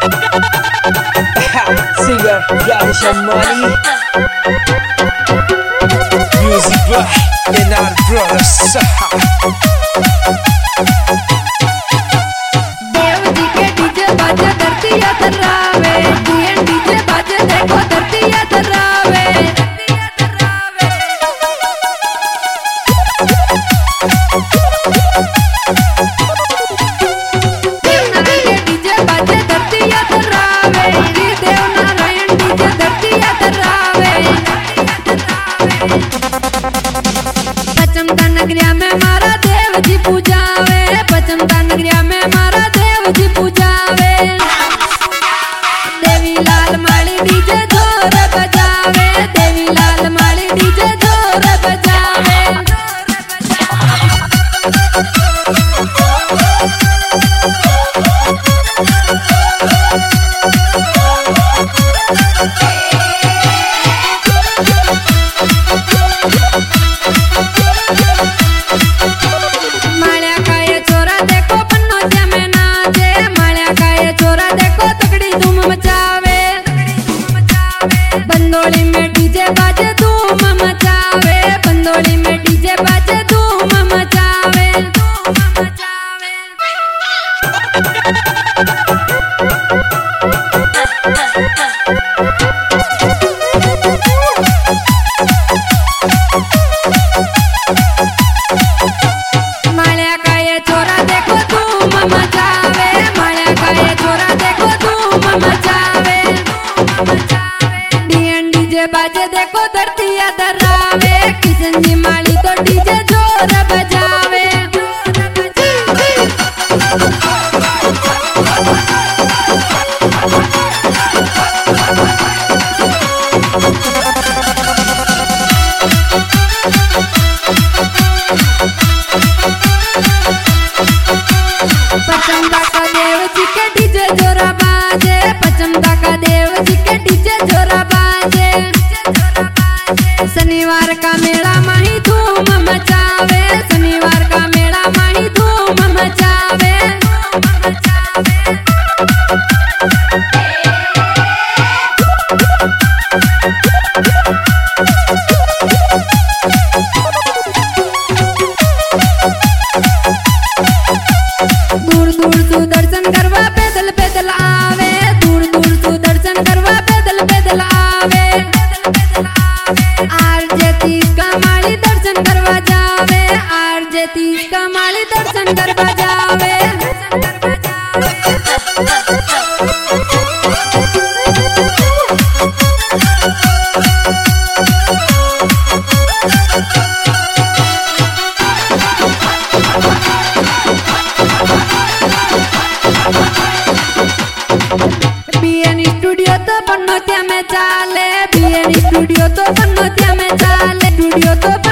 Singer Yanisha Money. Music by Leonard Brothers. Dev ji के DJ बाजे धरती थर्रावे, डीजे बाजे देखो धरती थर्रावे। देवनारायण डीजे बाजे धरती थर्रावे, देवनारायण डीजे धरती थर्रावे। पचमता नगरिया में मारा देव जी पूजावे, पचमता नगरिया में मारा देव जी पूजावे। देवी लाल माली डीजे जोर बजावे, देवी लाल माली डीजे जोर बजावे। माळ्या काय चोरा देखो पन्नोत्या में नाचे, माळ्या काय चोरा देखो तगड़ी धूम मचावे। बंदोली में डीजे बाजे धूम मचावे, बंदोली में डीजे बाजे धूम मचावे। माळ्या काय चोरा देखो धूम मचावे, माळ्या काय चोरा देखो धूम मचावे। डीएन डीजे बाजे देखो धरती थर्रावे, किशन जी माली तो डीजे जोर बजावे। पचमता का देव जी के डीजे जोरा बाजे, पचमता का देव जी के डीजे जोरा बाजे। शनिवार का मेला माही धूम मचावे, शनिवार का मेला माही धूम मचावे। दूर दूर से दर्शन करवा पैदल पैदल आवे, दूर दूर से दर्शन करवा पैदल पैदल आवे। आरजे 30 का माली दर्शन करवा जावे, आरजे 30 का माली दर्शन करवा जावे। बीएन स्टूडियो तो पन्नोत्या में चाले, बीएन स्टूडियो तो पन्नोत्या में चाले, स्टूडियो तो